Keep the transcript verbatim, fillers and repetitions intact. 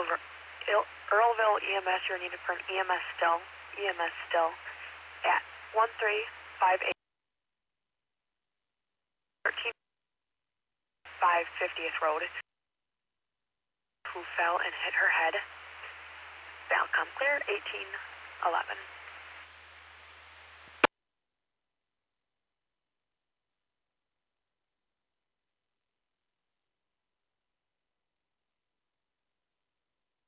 Ir- Earlville E M S, you're needed for an E M S still, E M S still, at one three five eight, thirteen five fiftieth Road, who fell and hit her head. Valcom clear, eighteen eleven.